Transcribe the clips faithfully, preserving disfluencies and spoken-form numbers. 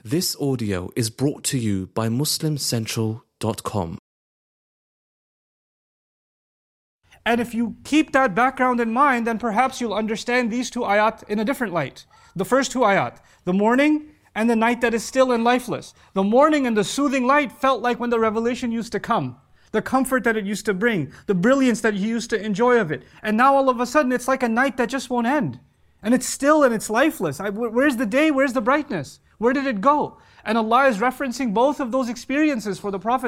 This audio is brought to you by Muslim Central dot com. And if you keep that background in mind, then perhaps you'll understand these two ayat in a different light. The first two ayat, the morning and the night that is still and lifeless. The morning and the soothing light felt like when the revelation used to come. The comfort that it used to bring, the brilliance that you used to enjoy of it. And now all of a sudden it's like a night that just won't end. And it's still and it's lifeless. I, where's the day? Where's the brightness? Where did it go? And Allah is referencing both of those experiences for the Prophet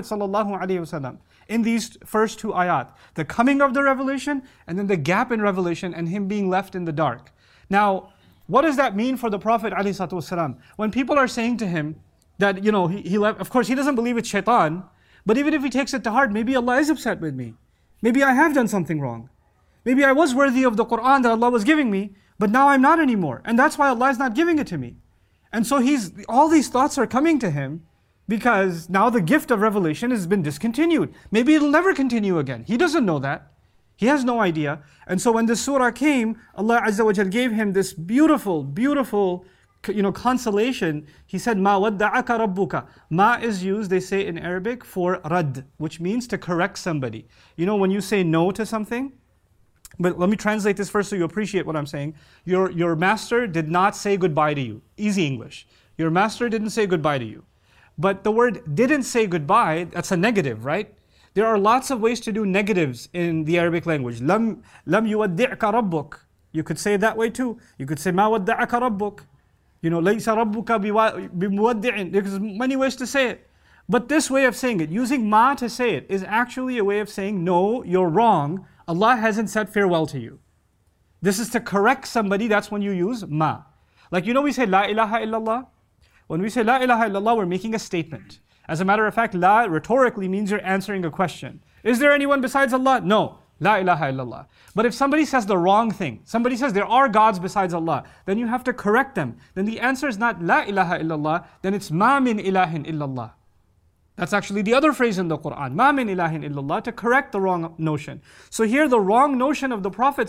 ﷺ in these first two ayat. The coming of the revelation and then the gap in revelation and him being left in the dark. Now, what does that mean for the Prophet ﷺ? When people are saying to him that, you know, he, he left, of course he doesn't believe it's shaitan, but even if he takes it to heart, maybe Allah is upset with me. Maybe I have done something wrong. Maybe I was worthy of the Quran that Allah was giving me, but now I'm not anymore. And that's why Allah is not giving it to me. And so he's all these thoughts are coming to him because now the gift of revelation has been discontinued. Maybe it'll never continue again. He doesn't know that. He has no idea. And so when this surah came, Allah Azza wa Jal gave him this beautiful, beautiful you know, consolation. He said, Ma wadda'aka rabbuka. Ma is used, they say in Arabic, for rad, which means to correct somebody. You know, when you say no to something, but let me translate this first so you appreciate what I'm saying. Your, your master did not say goodbye to you. Easy English. Your master didn't say goodbye to you. But the word didn't say goodbye, that's a negative, right? There are lots of ways to do negatives in the Arabic language. Lam, lam yuwaddi'ka rabbuk. You could say it that way too. You could say ma wadda'aka rabbuk. You know, laysa rabbuka bimuwaddi'in. There's many ways to say it. But this way of saying it, using ma to say it, is actually a way of saying, no, you're wrong. Allah hasn't said farewell to you. This is to correct somebody, that's when you use ma. Like, you know, we say la ilaha illallah. When we say la ilaha illallah, we're making a statement. As a matter of fact, la rhetorically means you're answering a question. Is there anyone besides Allah? No. La ilaha illallah. But if somebody says the wrong thing, somebody says there are gods besides Allah, then you have to correct them. Then the answer is not la ilaha illallah, then it's ma min ilahin illallah. That's actually the other phrase in the Quran, ma min ilahin illallah, to correct the wrong notion. So here the wrong notion of the Prophet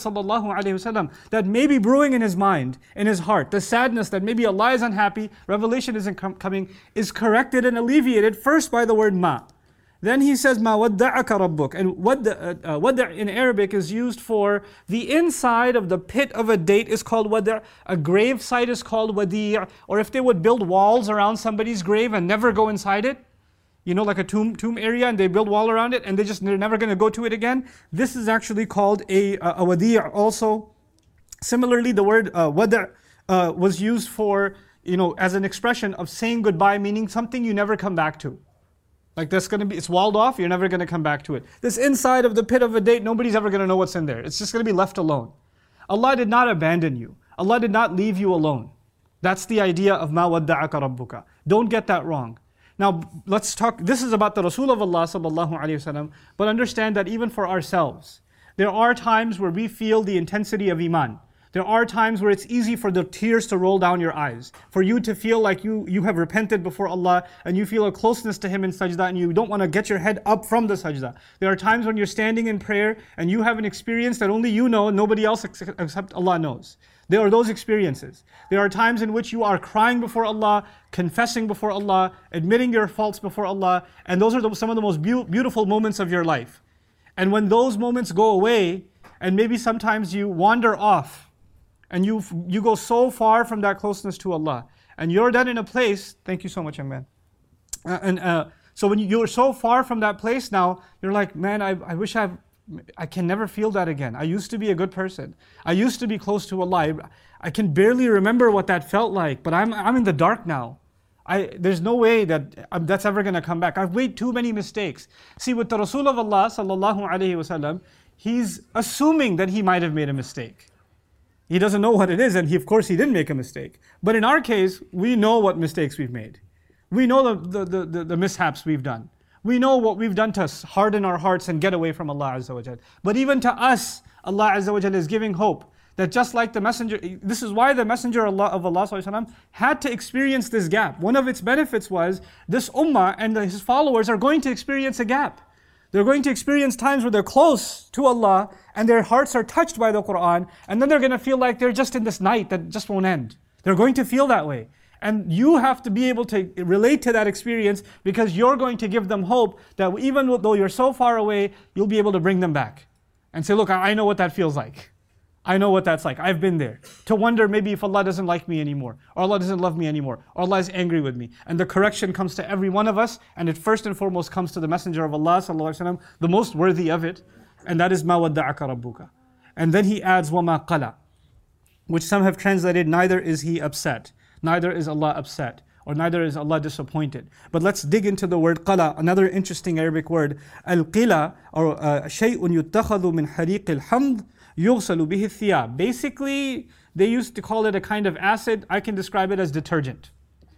ﷺ that may be brewing in his mind, in his heart, the sadness that maybe Allah is unhappy, revelation isn't com- coming, is corrected and alleviated first by the word ma. Then he says, ma wadda'aka rabbuk. And wadda, uh, wadda in Arabic is used for the inside of the pit of a date is called wadda'. A grave site is called wadi'. Or if they would build walls around somebody's grave and never go inside it, you know, like a tomb tomb area, and they build wall around it, and they just they're never going to go to it again. This is actually called a a, a wadi' also. Similarly, the word uh, wada' uh, was used for, you know, as an expression of saying goodbye, meaning something you never come back to. Like that's going to be, it's walled off, you're never going to come back to it. This inside of the pit of a date, nobody's ever going to know what's in there. It's just going to be left alone. Allah did not abandon you. Allah did not leave you alone. That's the idea of ma wadda'aka rabbuka. Don't get that wrong. Now, let's talk, this is about the Rasul of Allah sallallahu alayhi wasallam, but understand that even for ourselves, there are times where we feel the intensity of Iman. There are times where it's easy for the tears to roll down your eyes, for you to feel like you, you have repented before Allah and you feel a closeness to Him in sajda and you don't want to get your head up from the sajda. There are times when you're standing in prayer and you have an experience that only you know and nobody else except Allah knows. There are those experiences. There are times in which you are crying before Allah, confessing before Allah, admitting your faults before Allah, and those are the, some of the most be- beautiful moments of your life. And when those moments go away, and maybe sometimes you wander off, and you you go so far from that closeness to Allah, and you're then in a place, thank you so much, young man. Uh, and uh, so when you're so far from that place now, you're like, man, I, I wish I've I can never feel that again. I used to be a good person. I used to be close to Allah. I, I can barely remember what that felt like, but I'm I'm in the dark now. I, there's no way that um, that's ever going to come back. I've made too many mistakes. See, with the Rasul of Allah sallallahu alaihi wasallam, he's assuming that he might have made a mistake. He doesn't know what it is, and he, of course he didn't make a mistake. But in our case, we know what mistakes we've made. We know the, the, the, the mishaps we've done. We know what we've done to harden our hearts and get away from Allah Azza wa Jal. But even to us, Allah Azza wa Jal is giving hope that just like the messenger, this is why the messenger of Allah, of Allah Sallallahu Alaihi Wasallam had to experience this gap. One of its benefits was this ummah and his followers are going to experience a gap. They're going to experience times where they're close to Allah and their hearts are touched by the Quran, and then they're going to feel like they're just in this night that just won't end. They're going to feel that way. And you have to be able to relate to that experience because you're going to give them hope that even though you're so far away, you'll be able to bring them back. And say, look, I know what that feels like. I know what that's like. I've been there. To wonder maybe if Allah doesn't like me anymore, or Allah doesn't love me anymore, or Allah is angry with me. And the correction comes to every one of us, and it first and foremost comes to the Messenger of Allah, sallallahu alaihi wasallam, the most worthy of it, and that is مَا وَدَّعَكَ رَبُّكَ. And then he adds وَمَا قَلَى, which some have translated, neither is he upset, neither is Allah upset, or neither is Allah disappointed. But let's dig into the word qala, another interesting Arabic word. Al-qila, or شَيْءٌ يُتَّخَذُ مِنْ حَرِيقِ الْحَمْضِ يُغْسَلُ بِهِ الثِّيَابِ. Basically, they used to call it a kind of acid. I can describe it as detergent.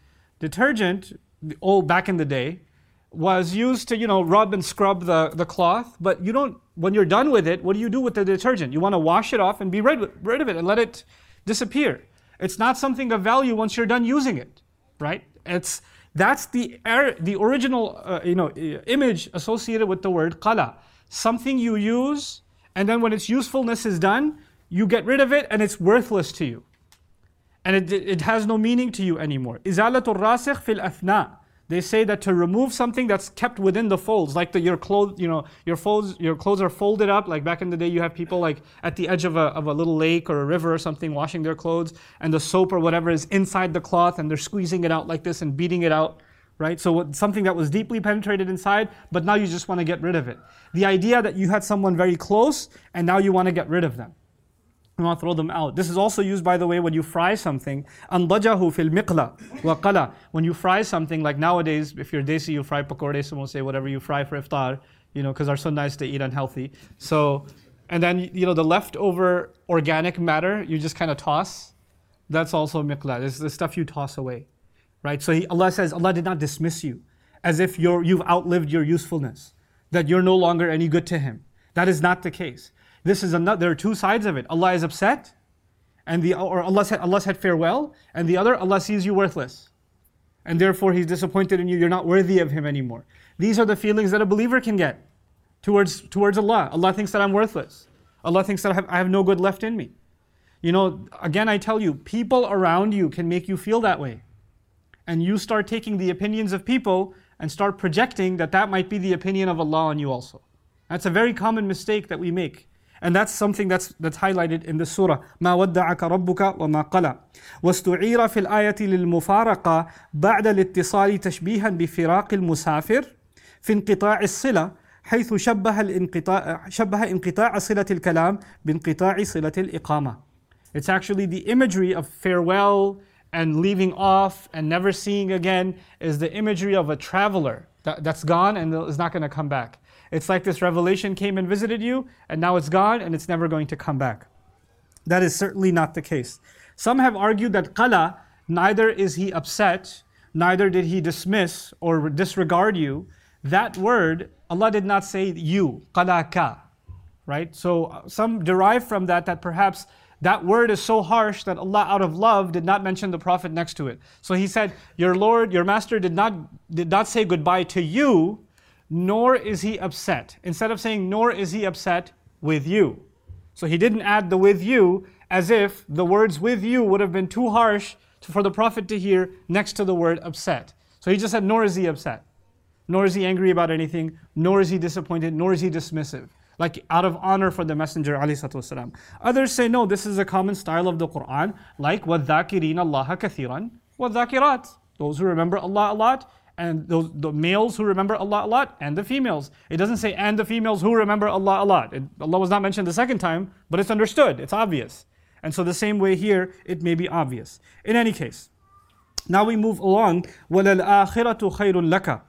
Detergent, old back in the day, was used to, you know, rub and scrub the, the cloth, but you don't, when you're done with it, what do you do with the detergent? You want to wash it off and be rid, rid of it and let it disappear. It's not something of value once you're done using it, right? It's, that's the, the original, uh, you know, image associated with the word qala. Something you use, and then when its usefulness is done, you get rid of it and it's worthless to you. And it, it has no meaning to you anymore. إِزَالَةُ الرَّاسِخِ فِي الْأَثْنَاءِ. They say that to remove something that's kept within the folds, like the, your clothes, you know, your folds, your clothes are folded up. Like back in the day, you have people like at the edge of a of a little lake or a river or something, washing their clothes, and the soap or whatever is inside the cloth, and they're squeezing it out like this and beating it out, right? So what, something that was deeply penetrated inside, but now you just want to get rid of it. The idea that you had someone very close, and now you want to get rid of them. You want to throw them out. This is also used, by the way, when you fry something. أَنْضَجَهُ فِي الْمِقْلَى وَقَلَى. When you fry something, like nowadays, if you're desi, you fry pakorde, someone will say whatever you fry for iftar, you know, because our sunnah is to eat unhealthy. So, and then, you know, the leftover organic matter, you just kind of toss. That's also miqla. It's the stuff you toss away, right? So he, Allah says, Allah did not dismiss you as if you're, you've outlived your usefulness, that you're no longer any good to Him. That is not the case. This is another, there are two sides of it. Allah is upset, and the or Allah said, Allah said farewell, and the other, Allah sees you worthless. And therefore He's disappointed in you, you're not worthy of Him anymore. These are the feelings that a believer can get towards, towards Allah. Allah thinks that I'm worthless. Allah thinks that I have, I have no good left in me. You know, again I tell you, people around you can make you feel that way. And you start taking the opinions of people and start projecting that that might be the opinion of Allah on you also. That's a very common mistake that we make. And that's something that's that's highlighted in the surah. مَا وَدَّعَكَ رَبُّكَ وَمَا قَلَى. وَاسْتُعِيرَ فِي الْآيَةِ لِلْمُفَارَقَةِ بَعْدَ الْاِتِّصَالِ تَشْبِيهًا بِفِرَاقِ الْمُسَافِرِ في انقطاع الصلة حيث شبه الانقطاع شبه انقطاع صلة الكلام بانقطاع صلة الإقامة. It's actually the imagery of farewell and leaving off and never seeing again is the imagery of a traveler that, that's gone and is not going to come back. It's like this revelation came and visited you, and now it's gone, and it's never going to come back. That is certainly not the case. Some have argued that qala, neither is he upset, neither did he dismiss or disregard you. That word, Allah did not say you, qalaka, right? So some derive from that that perhaps that word is so harsh that Allah out of love did not mention the Prophet next to it. So He said, your Lord, your Master did not, did not say goodbye to you, nor is He upset. Instead of saying, nor is He upset with you. So He didn't add the with you as if the words with you would have been too harsh for the Prophet to hear next to the word upset. So He just said, nor is He upset. Nor is He angry about anything, nor is He disappointed, nor is He dismissive. Like out of honor for the Messenger ﷺ. Others say, no, this is a common style of the Quran, like وَالذَّاكِرِينَ اللَّهَ كَثِيرًا وَالذَّاكِرَاتِ. Those who remember Allah a lot, and those, the males who remember Allah a lot, and the females. It doesn't say, and the females who remember Allah a lot. It, Allah was not mentioned the second time, but it's understood, it's obvious. And so the same way here, it may be obvious. In any case, now we move along. وَلَلْآخِرَةُ خَيْرٌ لَكَ.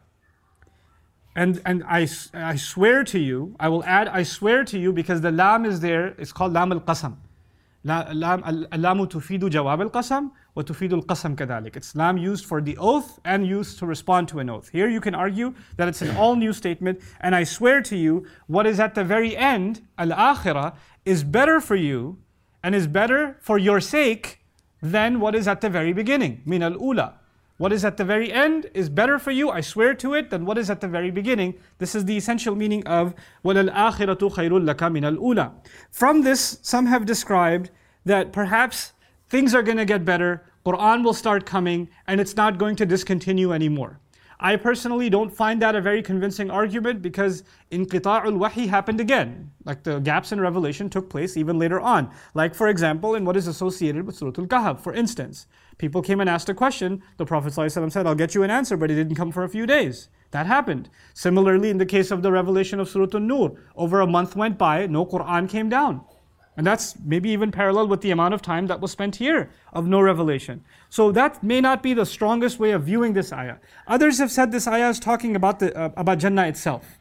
And, and I, I swear to you, I will add, I swear to you, because the lam is there, it's called lam al-qasam. Al-lamu tufidu jawab al-qasam, wa tufidu al-qasam kadalik. It's lam used for the oath and used to respond to an oath. Here you can argue that it's an all-new statement, and I swear to you, what is at the very end, al-akhirah, is better for you, and is better for your sake, than what is at the very beginning, min al-ula. What is at the very end is better for you, I swear to it, than what is at the very beginning. This is the essential meaning of وَلَلْآخِرَةُ خَيْرٌ لَكَ مِنَ الْأُولَى. From this, some have described that perhaps things are going to get better Quran will start coming, and it's not going to discontinue anymore. I personally don't find that a very convincing argument because inqita'ul wahi happened again. Like the gaps in revelation took place even later on. Like for example, in what is associated with Surah Al-Kahf, for instance. People came and asked a question, the Prophet ﷺ said, I'll get you an answer, but it didn't come for a few days. That happened. Similarly, in the case of the revelation of Surah An-Nur, over a month went by, no Quran came down. And that's maybe even parallel with the amount of time that was spent here of no revelation. So that may not be the strongest way of viewing this ayah. Others have said this ayah is talking about, the, uh, about Jannah itself.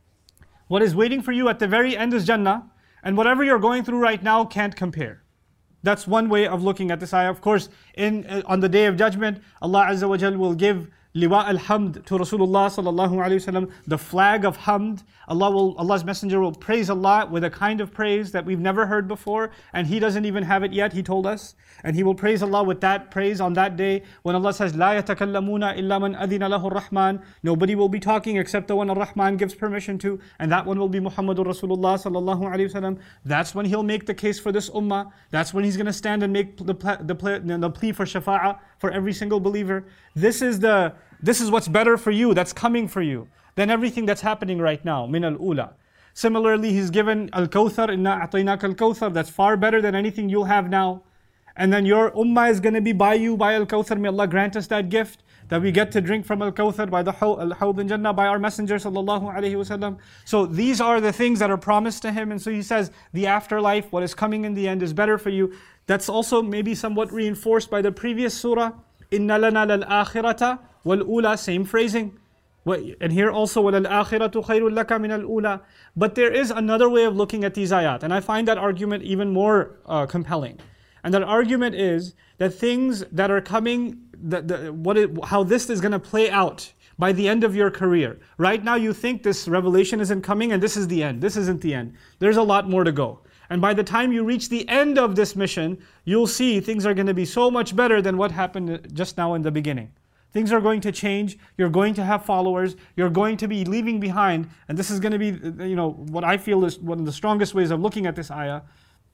What is waiting for you at the very end is Jannah, and whatever you're going through right now can't compare. That's one way of looking at this ayah. Of course, in uh, on the Day of Judgment, Allah Azza wa Jal will give Liwa al-Hamd to Rasulullah sallallahu alayhi wa sallam, the flag of Hamd. Allah will, Allah's Messenger will praise Allah with a kind of praise that we've never heard before, and He doesn't even have it yet, He told us. And He will praise Allah with that praise on that day when Allah says, لا يتكلمون إلا من أذن له الرحمن. Nobody will be talking except the one Ar-Rahman gives permission to, and that one will be Muhammadur Rasulullah sallallahu alayhi wa sallam. That's when He'll make the case for this ummah. That's when He's going to stand and make the, the, the plea for shafa'ah for every single believer. This is the This is what's better for you, that's coming for you, than everything that's happening right now, min al-ula. Similarly, He's given al-Kawthar, inna a'tainaka al-Kawthar, that's far better than anything you'll have now. And then your ummah is going to be by you by al-Kawthar. May Allah grant us that gift, that we get to drink from al-Kawthar by the al-Hawd in Jannah, by our Messenger sallallahu alayhi wa sallam. So these are the things that are promised to him. And so he says, the afterlife, what is coming in the end is better for you. That's also maybe somewhat reinforced by the previous surah, inna lana lal-akhirata wal-ula, same phrasing. And here also, وَلَلْآخِرَةُ خَيْرٌ لَكَ مِنَ الْأُولَى. But there is another way of looking at these ayat, and I find that argument even more uh, compelling. And that argument is that things that are coming, that the, what it, how this is going to play out by the end of your career. Right now you think this revelation isn't coming and this is the end. This isn't the end. There's a lot more to go. And by the time you reach the end of this mission, you'll see things are going to be so much better than what happened just now in the beginning. Things are going to change, you're going to have followers, you're going to be leaving behind, and this is going to be, you know, what I feel is one of the strongest ways of looking at this ayah,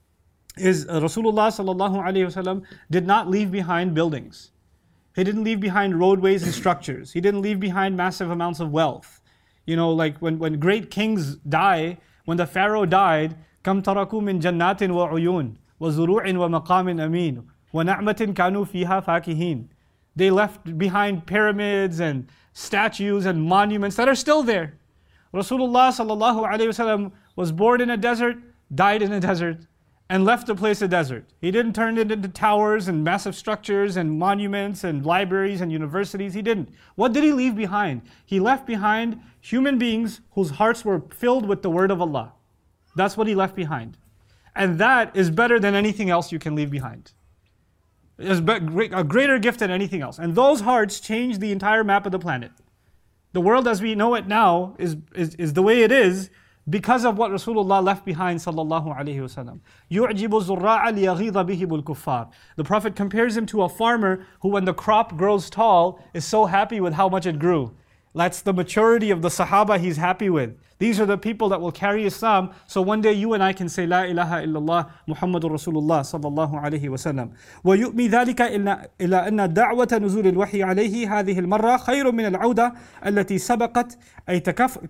is uh, Rasulullah sallallahu alayhi wa sallam did not leave behind buildings. He didn't leave behind roadways and structures. He didn't leave behind massive amounts of wealth. You know, like when, when great kings die, when the Pharaoh died, كَمْ تَرَكُوا مِنْ جَنَّاتٍ وَعُيُونٍ وَزُرُوعٍ وَمَقَامٍ أَمِينٍ وَنَعْمَةٍ كَانُوا فِيهَا فَاكِهِينَ. They left behind pyramids and statues and monuments that are still there. Rasulullah sallallahu alayhi wasallam was born in a desert, died in a desert, and left the place a desert. He didn't turn it into towers and massive structures and monuments and libraries and universities. He didn't. What did he leave behind? He left behind human beings whose hearts were filled with the word of Allah. That's what he left behind. And that is better than anything else you can leave behind. Is a greater gift than anything else. And those hearts changed the entire map of the planet. The world as we know it now is, is, is the way it is because of what Rasulullah left behind sallallahu alayhi wa sallam. يُعْجِبُ الزُّرَّاعَ لِيَغِيظَ بِهِمُ الْكُفَّارِ. The Prophet compares him to a farmer who, when the crop grows tall, is so happy with how much it grew. That's the maturity of the Sahaba he's happy with. These are the people that will carry Islam. So one day you and I can say, La ilaha illallah Muhammadur Rasulullah sallallahu alayhi wa sallam. وَيُؤْمِي ذَلِكَ إِلَّا أَنَّ دَعْوَةَ نُزُولِ الْوَحْيِ عَلَيْهِ هذه المرة خير من العودة التي سبقت أي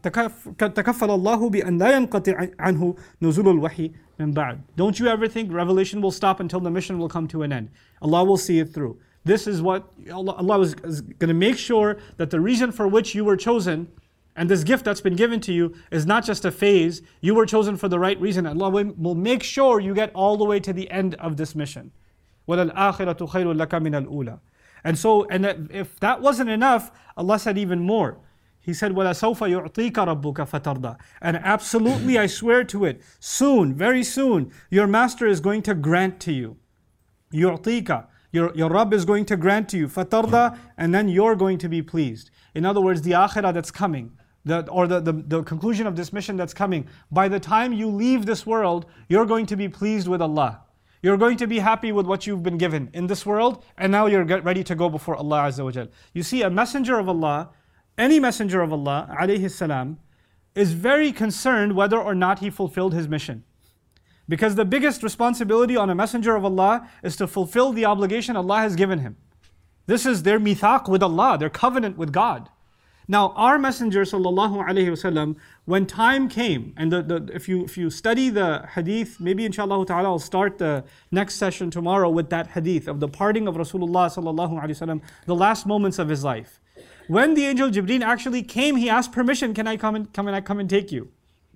تكفل الله بأن لا ينقطع عنه نزول الوحي من بعد. Don't you ever think revelation will stop until the mission will come to an end. Allah will see it through. This is what Allah, Allah is, is going to make sure that the reason for which you were chosen and this gift that's been given to you is not just a phase. You were chosen for the right reason. Allah will make sure you get all the way to the end of this mission. وَلَلْآخِرَةُ خَيْرٌ لَكَ مِنَ الْأُولَى. And so, and if that wasn't enough, Allah said even more. He said, وَلَسَوْفَ يُعْطِيكَ رَبُّكَ فَتَرْضَى. And absolutely, I swear to it, soon, very soon, your master is going to grant to you. يُعْطِيكَ. Your, your Rabb is going to grant to you, fatarda, and then you're going to be pleased. In other words, the akhirah that's coming, the, or the, the, the conclusion of this mission that's coming, by the time you leave this world, you're going to be pleased with Allah. You're going to be happy with what you've been given in this world, and now you're ready to go before Allah Azza wa Jal. You see, a messenger of Allah, any messenger of Allah, alayhi salam, is very concerned whether or not he fulfilled his mission. Because the biggest responsibility on a messenger of Allah is to fulfill the obligation Allah has given him. This is their mithaq with Allah, their covenant with God. Now, our Messenger sallallahu alaihi wasallam, when time came, and the, the, if you if you study the hadith, maybe inshallah ta'ala I'll start the next session tomorrow with that hadith of the parting of Rasulullah sallallahu alaihi wasallam, the last moments of his life. When the angel Jibreel actually came, he asked permission, can I come and come and I come and take you?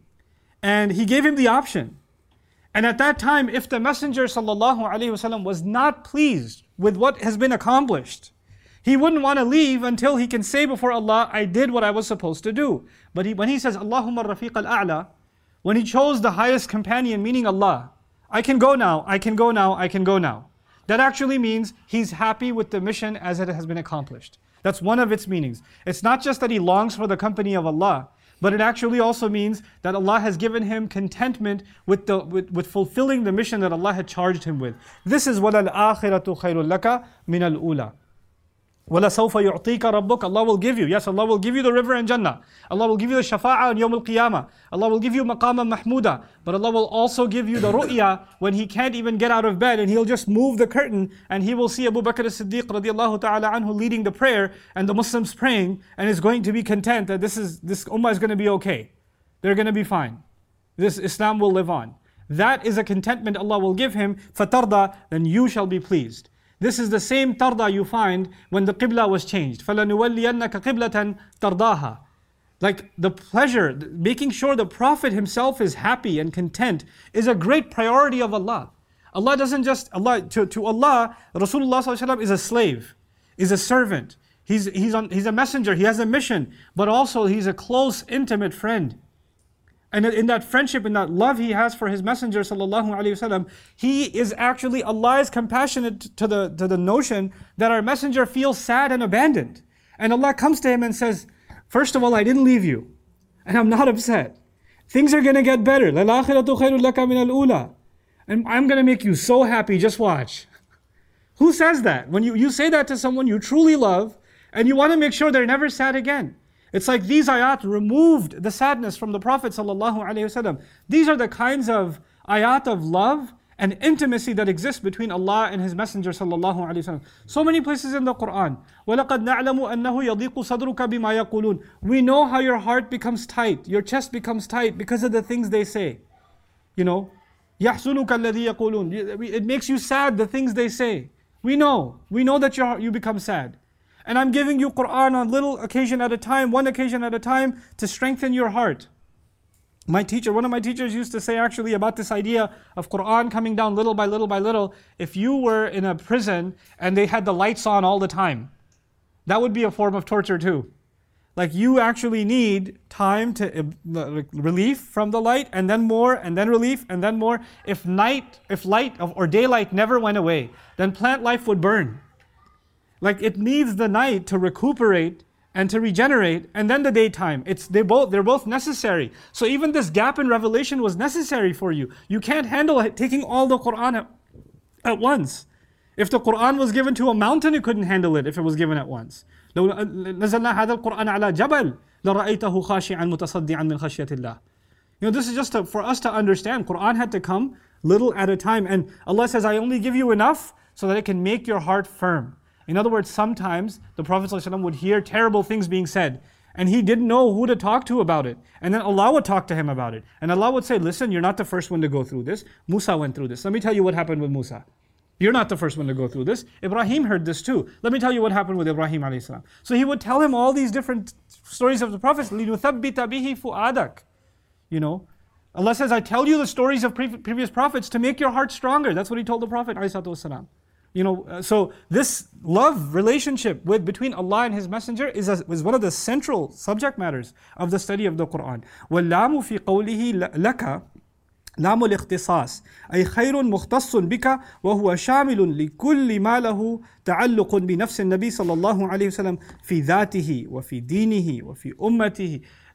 And he gave him the option. And at that time, if the Messenger sallallahu alaihi wasallam was not pleased with what has been accomplished, he wouldn't want to leave until he can say before Allah, I did what I was supposed to do. But he, when he says, Allahumma rafiq al-a'la, when he chose the highest companion, meaning Allah, I can go now, I can go now, I can go now. That actually means he's happy with the mission as it has been accomplished. That's one of its meanings. It's not just that he longs for the company of Allah, but it actually also means that Allah has given him contentment with, the, with, with fulfilling the mission that Allah had charged him with. This is وَلَلْآخِرَةُ خَيْرٌ لَكَ مِنَ الْأُولَى. وَلَسَوْفَ يُعْطِيكَ رَبُّكَ. Allah will give you. Yes, Allah will give you the river and Jannah. Allah will give you the shafa'ah on Yawm al-Qiyamah. Allah will give you maqama mahmuda. But Allah will also give you the ru'ya when he can't even get out of bed, and he'll just move the curtain and he will see Abu Bakr as-Siddiq radiallahu ta'ala anhu leading the prayer and the Muslims praying, and is going to be content that this is this ummah is going to be okay. They're going to be fine. This Islam will live on. That is a contentment Allah will give him. فَتَرْضَى, then you shall be pleased. This is the same tarda you find when the qibla was changed. فَلَنُوَلِّيَنَّكَ قِبْلَةً تَرْضَاهَا. Like the pleasure, making sure the Prophet himself is happy and content is a great priority of Allah. Allah doesn't just, Allah to, to Allah, Rasulullah sallallahu alaihi wasallam is a slave, is a servant. He's, he's, on, he's a messenger, he has a mission, but also he's a close, intimate friend. And in that friendship, in that love he has for his messenger sallallahu alaihi wasallam, he is actually, Allah is compassionate to the, to the notion that our messenger feels sad and abandoned. And Allah comes to him and says, first of all, I didn't leave you, and I'm not upset. Things are going to get better. لَلْآخِرَةُ خَيْرٌ لَكَ مِنَ الْأُولَى. And I'm going to make you so happy, just watch. Who says that? When you, you say that to someone you truly love, and you want to make sure they're never sad again. It's like these ayat removed the sadness from the Prophet ﷺ. These are the kinds of ayat of love and intimacy that exists between Allah and His Messenger ﷺ. So many places in the Quran. وَلَقَدْ نَعْلَمُ أَنَّهُ يَضِيقُ صَدْرُكَ بِمَا يَقُولُونَ. We know how your heart becomes tight, your chest becomes tight because of the things they say. You know, يَحْزُنُكَ الَّذِي يَقُولُونَ. It makes you sad, the things they say. We know. We know that your, you become sad. And I'm giving you Quran on little occasion at a time, one occasion at a time, to strengthen your heart. My teacher, one of my teachers used to say actually about this idea of Quran coming down little by little by little, if you were in a prison and they had the lights on all the time, that would be a form of torture too. Like you actually need time to uh, relief from the light, and then more, and then relief, and then more. If night, if light or daylight never went away, then plant life would burn. Like it needs the night to recuperate and to regenerate, and then the daytime. It's they both they're both necessary. So even this gap in revelation was necessary for you. You can't handle it, taking all the Quran at, at once. If the Quran was given to a mountain, it couldn't handle it if it was given at once. لو نزلنا هذا القرآن على جبل لرأيته خاشعا متصدعا من خشية الله. You know, this is just to, for us to understand. Quran had to come little at a time, and Allah says, I only give you enough so that it can make your heart firm. In other words, sometimes the Prophet ﷺ would hear terrible things being said, and he didn't know who to talk to about it. And then Allah would talk to him about it. And Allah would say, listen, you're not the first one to go through this. Musa went through this. Let me tell you what happened with Musa. You're not the first one to go through this. Ibrahim heard this too. Let me tell you what happened with Ibrahim alayhi salam. So he would tell him all these different stories of the Prophets. لِنُثَبِّتَ بِهِ فُؤَادَكَ. You know, Allah says, I tell you the stories of pre- previous prophets to make your heart stronger. That's what he told the Prophet ﷺ. You know, uh, so this love relationship with between Allah and His Messenger is, a, is one of the central subject matters of the study of the Quran. وَاللَّامُ فِي قَوْلِهِ لَكَ لام الاختصاص أي خير مختص بك وهو شامل لكل ما له تعلق بنفس النبي صلى الله عليه وسلم في ذاته وفي دينه وفي أمته.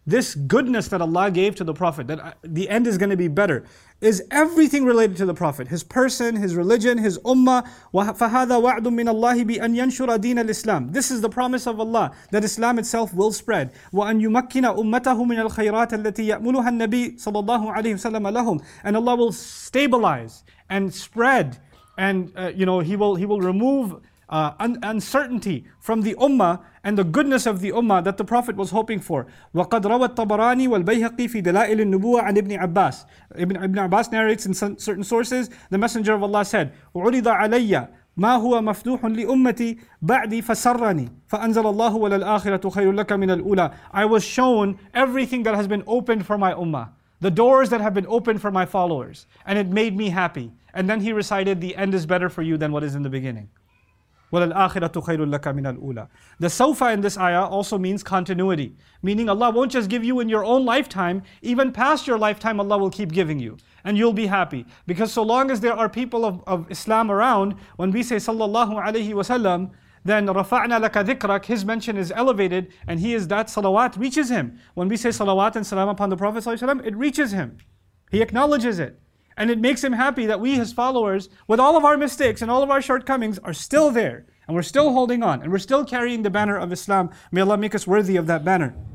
this goodness that Allah gave to the Prophet, that the end is going to be better, is everything related to the Prophet, his person, his religion, his ummah. فَهَذَا وَعْدٌ مِّنَ اللَّهِ بِأَنْ يَنْشُرَ دِينَ الْإِسْلَامِ. This is the promise of Allah, that Islam itself will spread. وَأَنْ يُمَكِّنَ أُمَّتَهُ مِنَ الْخَيْرَاتِ الَّتِي يَأْمُلُهَا النَّبِيُّ صَلَّى اللَّهُ عَلَيْهِ وسلم لَهُمْ. And Allah will stabilize and spread, and uh, you know, He will He will remove uh, un- uncertainty from the ummah and the goodness of the ummah that the Prophet was hoping for. وَقَدْ رَوَى الطَّبَرَانِي وَالْبَيْهَقِي فِي دَلَائِلِ النُّبُوَّةِ عن ابن Abbas. Ibn, Ibn Abbas narrates in some, certain sources, the Messenger of Allah said, عُرِضَ عَلَيَّ ما هو مفتوح لأمتي بعدي فسرني فأنزل الله وللآخرة خير لك من الأولى. I was shown everything that has been opened for my ummah, the doors that have been opened for my followers, and it made me happy. And then he recited, the end is better for you than what is in the beginning. وَلَلْآخِرَةُ خَيْرٌ لَكَ مِنَ الْأُولَى. The sawfa in this ayah also means continuity, meaning Allah won't just give you in your own lifetime, even past your lifetime Allah will keep giving you, and you'll be happy. Because so long as there are people of, of Islam around, when we say sallallahu alayhi wasallam, then رَفَعْنَا لَكَ ذِكْرَكَ, his mention is elevated, and he is that salawat reaches him. When we say salawat and salam upon the Prophet sallallahu alayhi wasallam, it reaches him. He acknowledges it. And it makes him happy that we, his followers, with all of our mistakes and all of our shortcomings, are still there. And we're still holding on. And we're still carrying the banner of Islam. May Allah make us worthy of that banner.